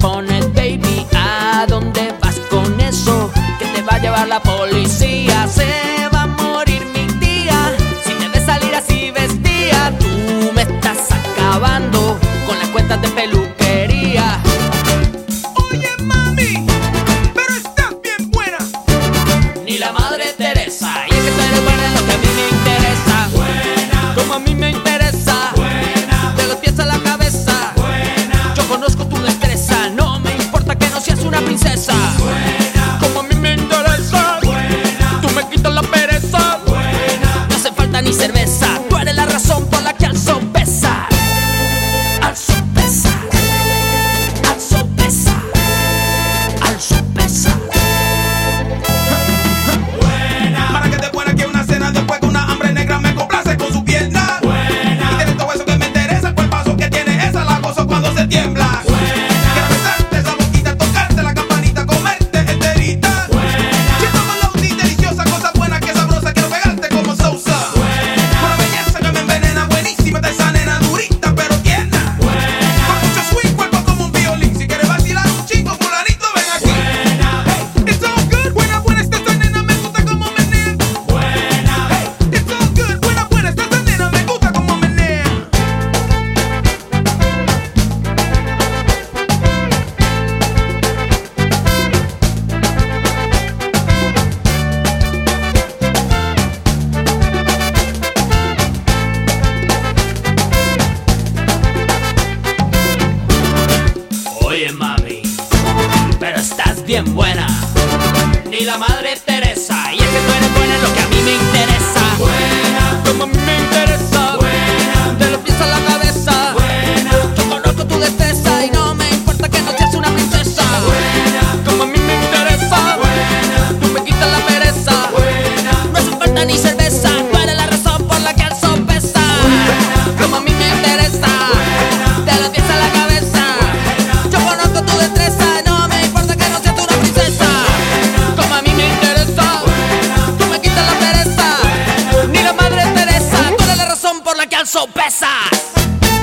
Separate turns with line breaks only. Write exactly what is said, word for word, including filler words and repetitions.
pones, baby, ¿a dónde vas con eso? Que te va a llevar la policía. Se va a morir mi tía si te ves salir así vestida. Tú me estás acabando con las cuentas de peluquería.
Oye, mami, pero estás bien buena.
Ni la madre Teresa. Y es que tú eres buena en lo que a mí me interesa.
Buena,
Como a mí me interesa.
buena,
De los pies a la cabeza.
buena,
Yo conozco tu destreza. No me importa que no seas una princesa.
buena,
Como a mí me interesa.
buena,
Tú me quitas la pereza.
buena.
No hace falta ni cerveza. Tú eres la razón por la que alzo pesa. Alzo pesa. Alzo pesa. Alzo pesa.
Para que te buena que una cena después con una hambre negra me complace con su pierna. Buena. Y tiene todo eso que me interesa, el cuerpazo que tiene esa la gozo cuando se tiembla. Buena. Quiero besarte esa boquita, tocarte la campanita, comerte enterita. Buena. Chito Maloney, deliciosa, cosa buena que sabrosa, quiero pegarte como Sousa. Buena. Una belleza que me envenena, buenísima está esa nena, durita pero tierna. Buena. Con mucho swing, cuerpo como un violín, si quieres vacilar un chico, fulanito, ven aquí. Buena. Hey, it's all good, buena, buena está esa nena, me gusta como menea. Buena. Hey, it's all good, buena, buena está esa nena, me gusta como menea.
Oye, mami, pero estás bien buena. Ni la madre Teresa.